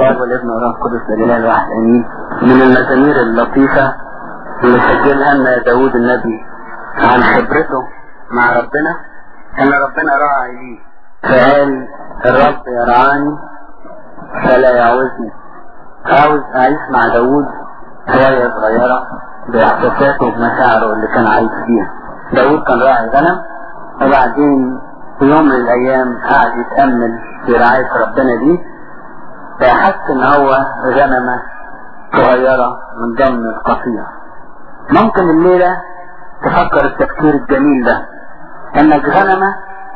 الاب والابن والروح القدس الاله الواحد امين. من المزامير اللطيفه اللي سجلها لنا داود النبي عن خبرته مع ربنا، ان ربنا راعي ليه فقال الرب يرعاني فلا يعوزني. عاوز اعيش مع داود شويه صغيره باحساساته وبمشاعره اللي كان عايش فيها. داود كان راعي غنم، وبعدين في يوم من الايام قعد يتامل في رعايه ربنا دي، فحس ان هو غنمه صغيره من ضمن القطيع. ممكن الليله تفكر التفكير الجميل ده انك غنمه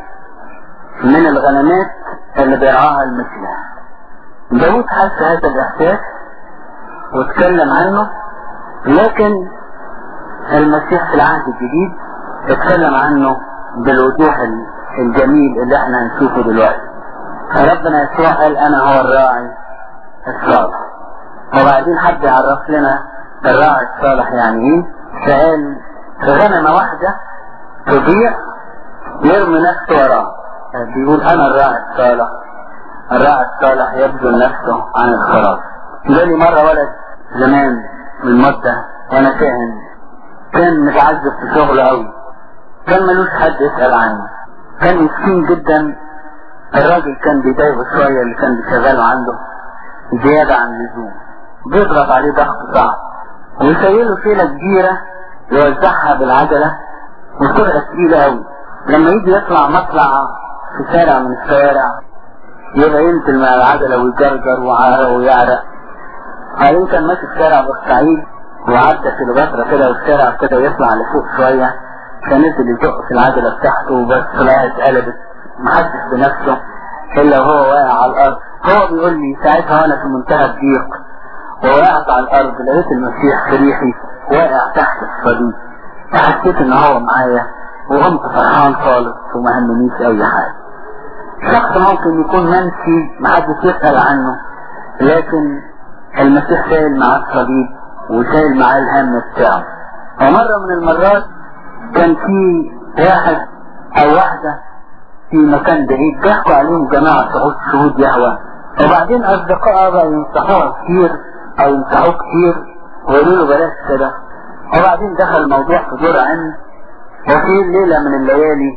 من الغنمات اللي بيرعاها المسيح. داود حس هذا الاحساس واتكلم عنه، لكن المسيح في العهد الجديد اتكلم عنه بالوضوح الجميل اللي احنا هنشوفه دلوقتي. ربنا يسوع قال انا هو الراعي الصالح، وبعدين حد يعرف لنا الراعي الصالح يعني ايه. فقال غنمة واحدة تضيع يرمي نفسه وراه، بيقول انا الراعي الصالح. الراعي الصالح يبذل نفسه عن الخلاص. جالي مرة ولد زمان من مدة وانا كان متعذب في شغله قوي، كان ملوش حد يسأل عنه، كان مسكين جدا. الراجل كان بيضايقه شوية اللي كان بيشغله عنده زيادة عن اللزوم، بيضغط عليه ضغط صعب، ويشيله شيلة كبيرة يوزعها بالعجلة وسرعة تقيلة قوي. لما يجي يطلع مطلع في شارع من الشوارع يبقى ينزل مع العجلة ويجرجر ويعرق. بعدين كان ماشي في شارع بورسعيد وعدى في البصرة كده، والشارع ابتدى يطلع لفوق شوية، فنزل يزق في العجلة بتاعته بس طلعت قلبت، محدش بنفسه الا وهو واقع على الارض. هو بيقول لي ساعتها وانا في منتهى الضيق ووقعت على الارض لقيت المسيح في ريحي واقع تحت الصليب، فحسيت ان هو معايا وقمت فرحان خالص وما همنيش اي حاجة. شخص ممكن يكون منسي محدش يسأل عنه، لكن المسيح شايل معاه الصليب وشايل معاه الهم بتاعه. ومرة من المرات كان في واحد او واحدة في مكان بعيد ضحكوا عليهم جماعة شهود يهوى، وبعدين اصدقائها بقى ينصحوها كتير او ينصحوه كتير ويقولوا له بلاش كده. وبعدين دخل الموضوع في دور عين، وفي ليلة من الليالي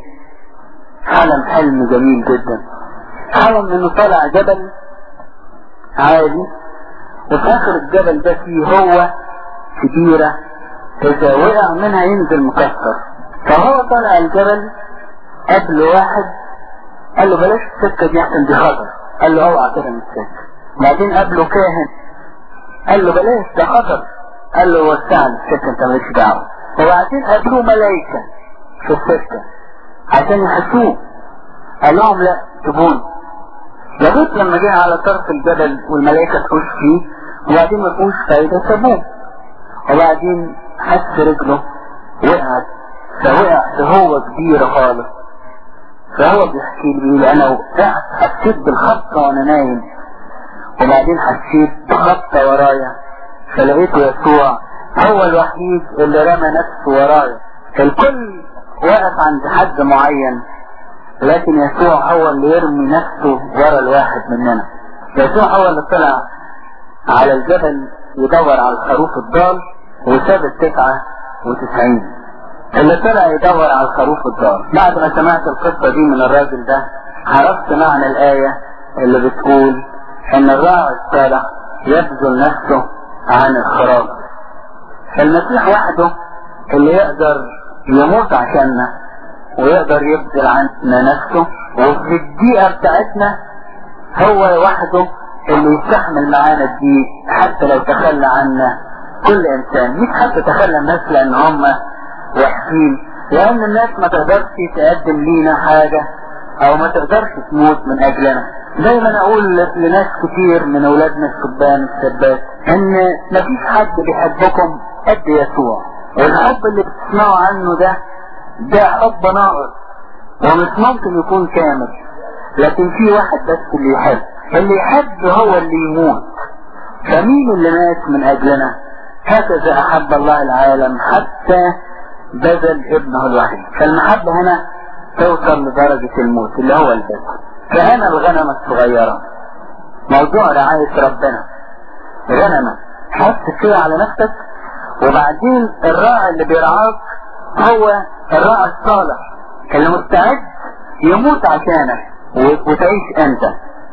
حلم جميل جدا. حلم انه طلع جبل عالي، وفي اخر الجبل ده فيه هو كبيرة اذا وقع منها ينزل مكسر. فهو طلع الجبل قبل واحد قال له بلاش السكة دي احسن دي خطر، قال له اوعى كده من السكة. بعدين قابله كاهن قال له بلاش ده خطر، قال له وسع السكة انت مالكش دعوة. وبعدين قابلوه ملايكة في السكة عشان يحسوه، قال لهم لا سيبوني. لغاية لما جه على طرف الجبل والملايكة تخش فيه، وبعدين ما فيهوش فايدة سابوه. وبعدين حس رجله وقعت، فوقع هو كبير خالص. فهو بيحكي لي بيقول انا وقعت حسيت بالخبطة وانا نايم، وبعدين حسيت بخبطة ورايا فلقيت يسوع هو الوحيد اللي رمى نفسه ورايا. الكل واقف عند حد معين، لكن يسوع هو اللي يرمي نفسه ورا الواحد مننا. يسوع هو اللي طلع على الجبل يدور على الخروف الضال وساب 99 اللي طلع يدور على الخروف الضال. بعد ما سمعت القصة دي من الراجل ده عرفت معنى الآية اللي بتقول ان الراعي الصالح يبذل نفسه عن الخراف. فالمسيح وحده اللي يقدر يموت عشاننا ويقدر يبذل عنا نفسه، وفي الدقيقة بتاعتنا هو وحده اللي يستحمل معانا الضيق حتى لو تخلى عنا كل انسان. مش حتى تخلى الناس لان هم وحشين، لان الناس ما تقدرش تقدم لينا حاجة او ما تقدرش تموت من اجلنا. دايما اقول لناس كتير من اولادنا الشبان الشابات ان مفيش حد بيحبكم قد يسوع، والحب اللي بتسمعوا عنه ده حب ناقص ومش ممكن يكون كامل. لكن في واحد بس اللي يحب هو اللي يموت. فمين اللي مات من اجلنا؟ هكذا احب الله العالم حتى بذل ابنه الوحيد. فالمحبة هنا توصل لدرجة الموت اللي هو البذل. فانا الغنمة الصغيرة موضوع رعاية ربنا. غنمة حط كده على نفسك، وبعدين الراعي اللي بيرعاك هو الراعي الصالح اللي مستعد يموت عشانك وتعيش انت.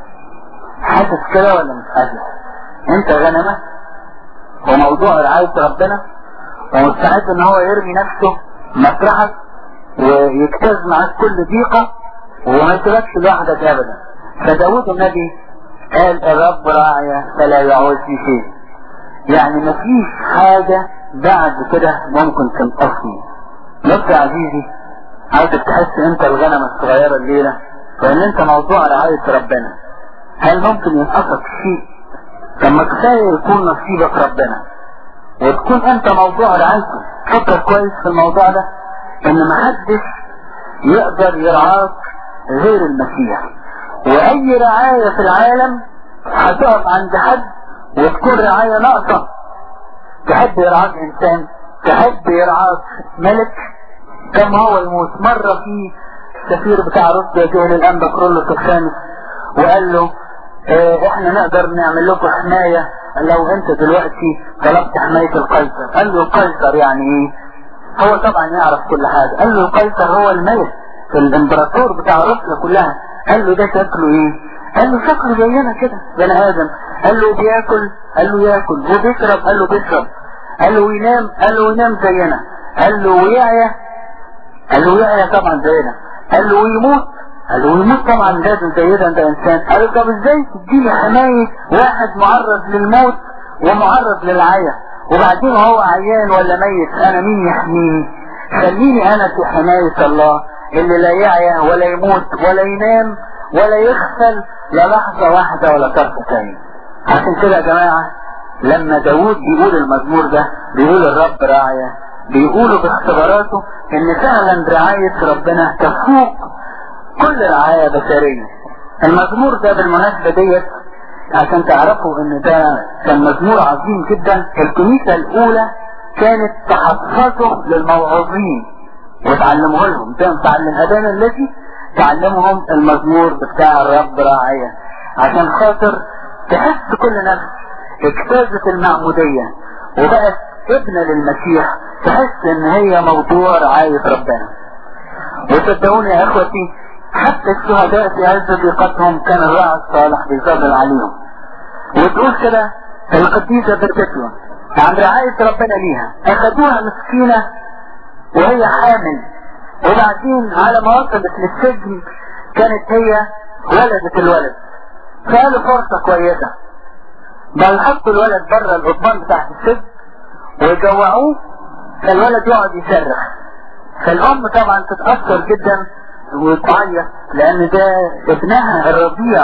حاسس كده ولا مش حاسس؟ انت غنمة وموضوع رعاية ربنا، ومستعد ان هو يرمي نفسه مطرحك ويجتاز معاك كل ضيقة وما يتركش لوحدك ابدا. فداود النبي قال الرب راعي فلا يعوزني شيء. يعني مفيش حاجة بعد كده ممكن تنقصني. بص يا عزيزي، عايزك تحس انت الغنمة الصغيرة الليلة وان انت موضوع رعاية ربنا. هل ممكن ينقصك شيء؟ لما كفاية يكون نصيبك ربنا وتكون انت موضوع رعايته. فكر كويس في الموضوع ده، ان محدش يقدر يرعاك غير المسيح. واي رعاية في العالم هتقف عند حد وتكون رعاية ناقصة. تحب يرعاك انسان، تحب يرعاك ملك، كم هو يموت. مرة في السفير بتاع روسيا جه للأنبا كرولوس الخامس وقال له احنا نقدر نعمل لكم حماية لو انت دلوقتي طلبت حماية القيصر. قال له القيصر يعني ايه؟ هو طبعا يعرف كل حاجة. قال له القيصر هو الملك الامبراطور بتاع روسيا كلها. قال له ده شكله ايه؟ قال له شكله زينا كده بني ادم. قال له بياكل؟ قال له ياكل. وبيشرب؟ قال له بيشرب. قال له ينام؟ قال له ينام زينا. قال له ويعيا؟ قال له يعيا طبعا زينا. قال له ويموت؟ قال له يموت طبعا لازم زينا، ده انسان. قال له طب ازاي تديني حماية واحد معرض للموت ومعرض للعيا، وبعدين هو عيان ولا ميت انا مين يحميني؟ خليني انا في حماية الله اللي لا يعيا ولا يموت ولا ينام ولا يغفل لا لحظة واحدة ولا طرفة عين. عشان كده يا جماعة لما داود بيقول المزمور ده بيقول الرب راعية، بيقولوا باختباراته ان فعلا رعاية ربنا تفوق كل رعاية بشرية. المزمور ده بالمناسبة ديت عشان تعرفوا ان ده كان مزمور عظيم جدا. الكنيسة الاولى كانت تحفظه للموعظين وتعلمه لهم، تعلم ابانا الذي تعلمهم المزمور بتاع الرب راعية، عشان خاطر تحس كل نفس اجتازت المعمودية وبقت ابنة للمسيح، تحس ان هي موضوع رعاية ربنا. وصدقوني يا اخوتي حتى الشهداء في عز ضيقتهم كان الراعي الصالح بيظلل عليهم. وتقول كده القديسة بركتهم عن رعاية ربنا ليها، اخدوها مسكينة وهي حامل، وبعدين على ما وصلت للسجن كانت هي ولدت الولد، فقالوا فرصة كويسة بل حطوا الولد بره القضبان بتاعت السجن ويجوعوه، فالولد يقعد يصرخ. فالام طبعا تتأثر جدا وتعيط لان ده ابنها الرضيع.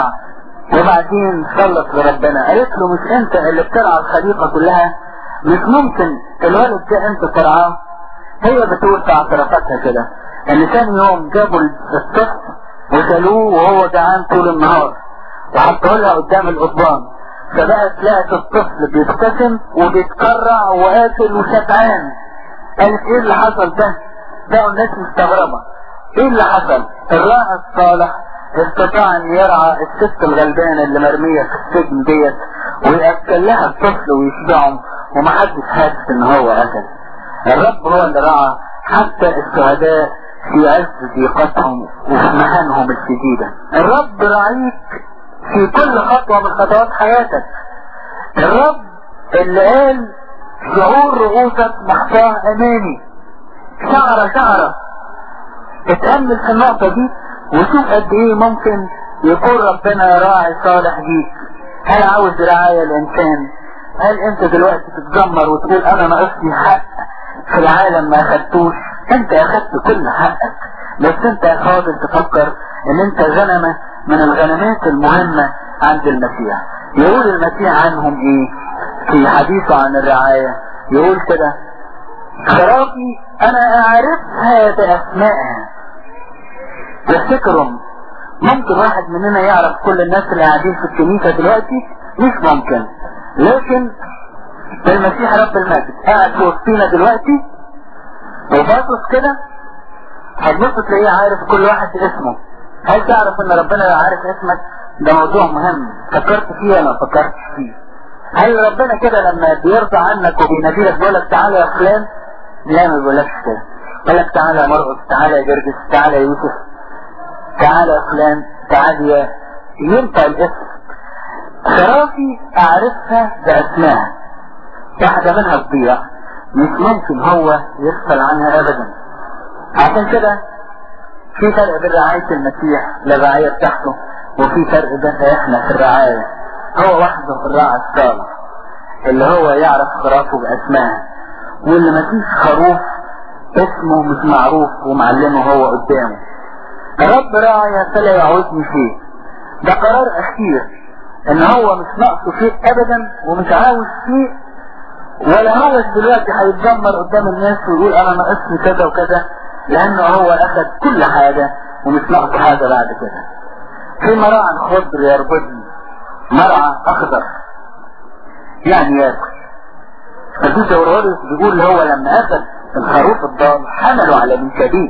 وبعدين صلت لربنا قالت له مش انت اللي بترعى الخليقة كلها؟ مش ممكن الولد ده انت ترعاه؟ هي بتقول في اعترافاتها كده ان ثاني يوم جابوا الطفل وشالوه وهو جعان طول النهار وحطوه لها قدام القضبان، فبقت لقت الطفل بيبتسم وبيتكرع واكل وشبعان. قالت ايه اللي حصل ده؟ بقوا الناس مستغربة ايه اللي حصل؟ الراعي الصالح استطاع ان يرعى الست الغلبانة اللي مرمية في السجن ديت ويأكل لها الطفل ويشبعهم ومحدش حاسس ان هو اكل. الرب هو اللي رعى حتى الشهداء في عز ضيقتهم وفي محنهم الشديدة. الرب راعيك في كل خطوة من خطوات حياتك. الرب اللي قال شعور رؤوسك محصاه امامي، شعرة شعرة. اتأمل في النقطة دي وشوف قد ايه ممكن يكون ربنا راعي صالح ليك. هل عاوز رعاية الانسان؟ هل انت دلوقتي تتذمر وتقول انا ناقصني حق في العالم ما اخدتوش؟ انت اخدت كل حقك، بس انت فاضل تفكر ان انت غنمة من الغنمات المهمة عند المسيح. يقول المسيح عنهم ايه في حديثه عن الرعاية؟ يقول كده خرافي انا اعرفها باسمائها. تفتكرهم ممكن واحد مننا يعرف كل الناس اللي قاعدين في الكنيسة دلوقتي؟ مش ممكن. لكن المسيح رب المجد قاعد في وسطينا دلوقتي وباصص كده هتبص تلاقيه عارف كل واحد اسمه. هل تعرف ان ربنا عارف اسمك؟ ده موضوع مهم فكرت فيه ولا ما فكرتش فيه؟ هل ربنا كده لما بيرضى عنك وبيناديلك بيقولك تعالى يا فلان؟ لا، ما بيقولكش كده. بيقولك تعالى يا مرقس، تعالى يا جرجس، تعالى يا يوسف، تعالى يا فلان، تعالى يا ينطق الاسم. خرافي اعرفها باسمها، واحدة منها تضيع مش ممكن هو يغفل عنها ابدا. عشان كده في فرق بين رعاية المسيح للرعاية بتاعته، وفي فرق بين احنا في الرعاية. هو وحده في الراعي الصالح اللي هو يعرف خرافه باسمها، واللي مفيش خروف اسمه مش معروف ومعلمه هو قدامه. الرب راعي فلا يعوزني شيء، ده قرار اخير ان هو مش ناقصه شيء ابدا ومش عاوز شيء، ولا هو دلوقتي هيتذمر قدام الناس ويقول انا ناقصني كذا وكذا، لانه هو اخذ كل حاجة ومش ناقصه حاجة بعد كده. في مرعى خضر يربطني، مرعى اخضر يعني ياكل. فالجوز اوروريوس بيقول هو لما اخذ الخروف الضال حمله على منكبيه،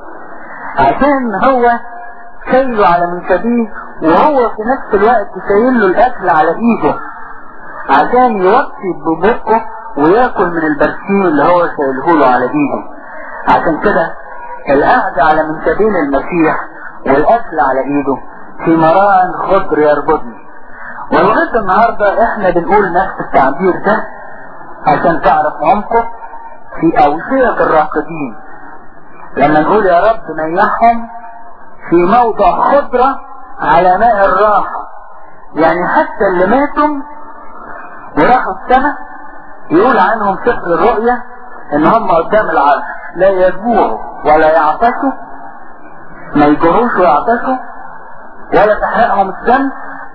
عشان هو شايله على منكبيه وهو في نفس الوقت شايل له الاكل على ايده، عشان يوطي ببقه وياكل من البرسيم اللي هو شايله له على ايده. عشان كده القعدة على منكبين المسيح والاكل على ايده في مراعٍ خضر يربطني. ولغاية النهاردة احنا بنقول نفس التعبير ده عشان تعرف عمقه في اوصية الراقدين، لما نقول يا رب نيحهم في موضع خضرة على ماء الراحة. يعني حتى اللي ماتوا وراحوا السماء يقول عنهم سفر الرؤيا ان هم قدام العرش لا يجوعوا ولا يعطشوا، ما يجوعوش ويعطشوا ولا تحرقهم الشمس،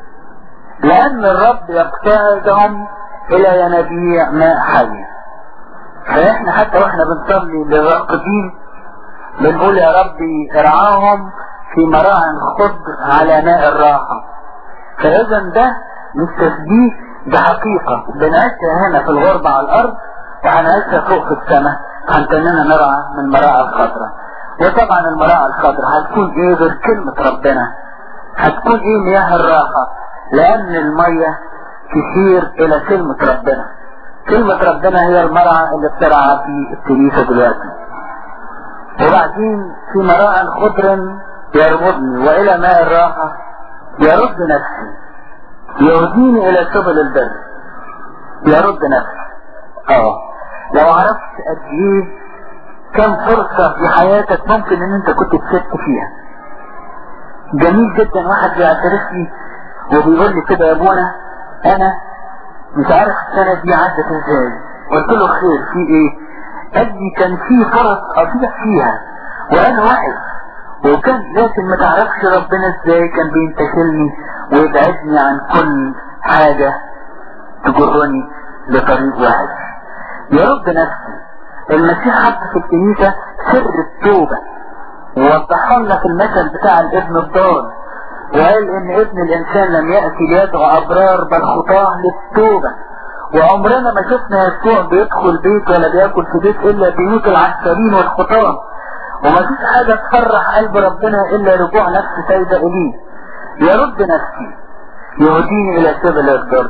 لان الرب يقتادهم الى ينابيع ماء حي. فاحنا حتى واحنا بنصلي للراقدين بنقول يا ربي ارعاهم في مراع خضر على ماء الراحة. فاذا ده مش تشبيه، ده حقيقة بنعيشها هنا في الغربة على الارض وهنعيشها فوق في السماء، هنتننا نرعى من المراعي الخضراء. وطبعا المراعي الخضراء هتكون ايه غير كلمة ربنا؟ هتكون ايه؟ مياه الراحة، لان المية تشير الى كلمة ربنا. كلمة ربنا هي المرعى اللي بترعى في الكنيسة دلوقتي. وبعدين في مراعي خضر يربطني والى ماء الراحة يرد نفسي، يهديني الى سبل البر. يرد نفسي. لو عرفت قد ايه كم فرصة في حياتك ممكن ان انت كنت تسبت فيها. جميل جدا واحد بيعترف لي وبيقول لي كده يا ابونا انا مش عارف السنة دي عدت ازاي. قلت له خير في ايه؟ قال لي كان في فرص اضيع فيها وانا واحد، وكان لكن ما تعرفش ربنا ازاي كان بينتشلني ويبعدني عن كل حاجة تجرني لطريق واحد. يرد نفسي. المسيح حط في الكنيسة سر التوبة ووضحها لنا في المثل بتاع الابن الضال، وقال ان ابن الانسان لم يأتي ليدعو ابرار بل خطاه للتوبة. وعمرنا ما شفنا يسوع بيدخل بيت ولا بياكل في بيت الا بيوت العسكرين والخطاه، وما فيش حاجة تفرح قلب ربنا الا رجوع نفس سيدة اليه. يرد نفسي يهديني الى سبل البر.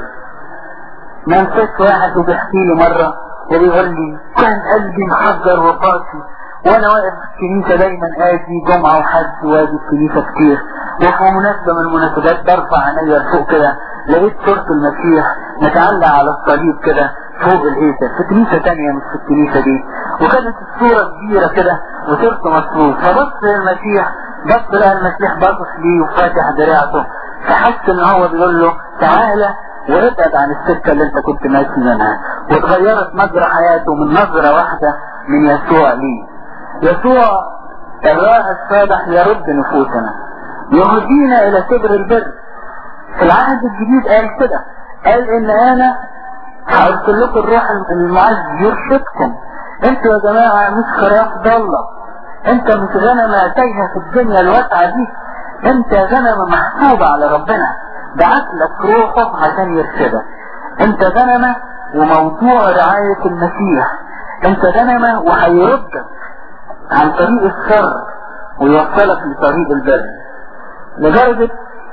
ما انساش واحد وبيحكي لي مرة وبيقول لي كان قلبي محجر وقاسي وانا واقف في الكنيسة دايما اجي جمعة وحد واجي الكنيسة كتير، وفي مناسبة من المناسبات برفع عينيا لفوق كده لقيت صورة المسيح متعلقة على الصليب كده فوق الهيكل في كنيسة تانية مش في الكنيسة دي، وكانت الصورة كبيرة كده وصورته مصروف. فبص للمسيح، بص لها المسيح باصص ليه وفاتح دراعته، فحس ان هو بيقول له تعالى وابعد عن السكة اللي انت كنت ماشي منها. واتغيرت مجرى حياته من نظرة واحدة من يسوع ليه. يسوع الراعي الصالح يرد نفوسنا، يهدينا الى سبر البر. في العهد الجديد قال كده، قال ان انا هارسل لكم الروح المعز يرشدكم. انتوا يا جماعة مش خراف ضالة، انت مش غنمة تايهة في الدنيا الواسعة دي، انت غنمة محسوبة على ربنا، بعت لك روحه عشان يرشدك. انت غنمة وموضوع رعاية المسيح، انت غنمة وهيردك عن طريق الشر ويوصلك لطريق البر. لدرجة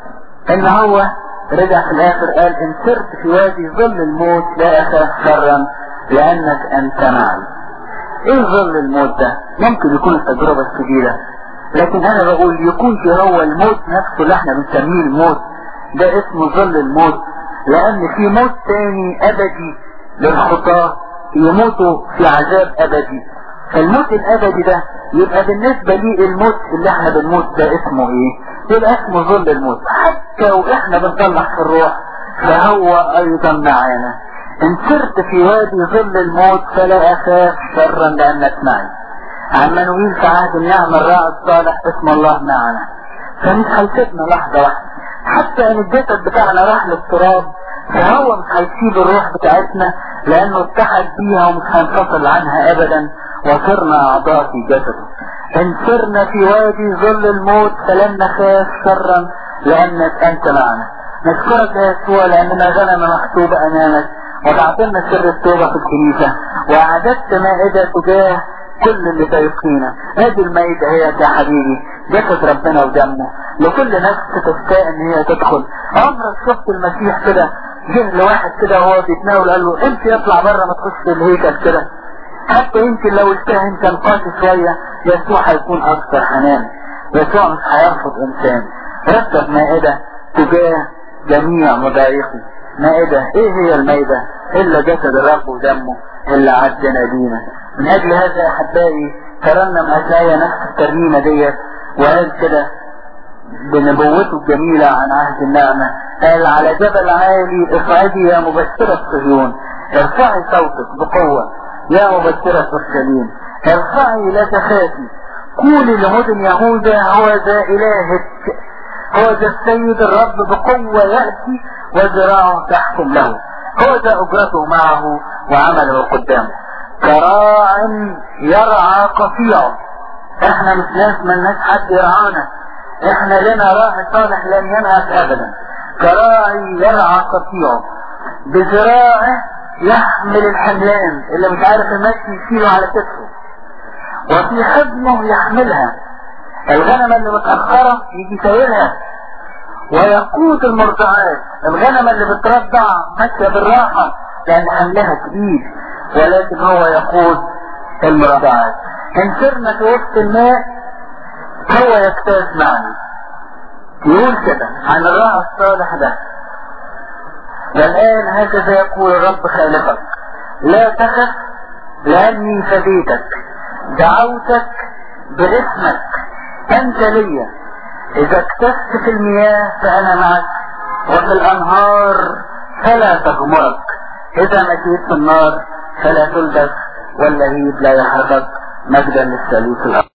ان هو رجع في الاخر قال ان سرت في وادي ظل الموت لا اخاف شرا لانك انت معي. ايه ظل الموت ده؟ ممكن يكون التجربة الشديدة، لكن انا بقول يكون في هو الموت نفسه اللي احنا بنسميه الموت ده اسمه ظل الموت، لان في موت تاني ابدي للخطاة يموتوا في عذاب ابدي. فالموت الابدي ده يبقى بالنسبة لي الموت اللي احنا بنموت ده اسمه ايه؟ يبقى اسمه ظل الموت. حتى واحنا بنطلع في الروح فهو ايضا معانا. ان سرت في وادي ظل الموت فلا اخاف شرا لانك معي. عمانويل في عهد النعمة الراعي الصالح اسم الله معنا، فمش هيسيبنا لحظة واحدة. حتى ان الجسد بتاعنا راح للتراب فهو مش هيسيب الروح بتاعتنا، لانه اتحد بيها ومش هينفصل عنها ابدا، وصرنا اعضاء في جسده. ان سرنا في وادي ظل الموت فلن نخاف شرا لانك انت معنا. نشكرك يا يسوع لاننا غنم مكتوب امامك، وتعطينا سر التوبة في الكنيسة، واعددت مائدة تجاه كل اللي سيبقينا. هذه المائدة هي يا حبيبي جسد ربنا ودمه لكل نفس تشتاق ان هي تدخل. عمرك شفت المسيح كده جه لواحد كده وهو بيتناول قال له امشي يطلع بره ما تخش الهيكل كده؟ حتى يمكن لو الكاهن كان قاسي شوية يسوع هيكون اكثر حنان. يسوع مش هيرفض انسان. رتب مائدة تجاه جميع مضايقي. مائدة ايه هي المائدة الا جسد الرب ودمه اللي عدنا بينا. من اجل هذا يا احبائي ترنم اشعياء نفس الترنيمة ديت وقال كده بنبوته الجميلة عن عهد النعمة، قال على جبل عالي اصعدي يا مبشرة صهيون، ارفعي صوتك بقوة يا مبشرة اورشليم، ارفعي لا تخافي، قولي لمدن يهوذا هو ذا الهك، هو ذا السيد الرب بقوة يأتي وذراعه تحكم له، هو ذا اجرته معه وعمله قدامه. كراع يرعى قطيعه. احنا مش ناس ملناش حد يرعانا، احنا لنا راعي صالح لن ينهك ابدا. كراعي يرعى قطيعه، بذراعه يحمل الحملان اللي مش عارف المشي يشيله على كتفه، وفي حضنه يحملها. الغنم اللي متأخرة يجي سايرها، ويقود المرضعات. الغنم اللي بترضع ماشية بالراحة لان حملها تقيل، ولكن هو يقود المرضعات. ان سرنا في وسط الماء هو يجتاز معنا. يقول كده عن الراعي الصالح ده: والآن هكذا يقول الرب خالقك، لا تخف لأني فديتك، دعوتك باسمك، أنت لي. إذا اكتفت في المياه فأنا معك، وفي الأنهار فلا تغمرك، إذا مشيت في النار فلا تلبس، واللهيب لا يحرقك. مجدا للثالوث الأرض.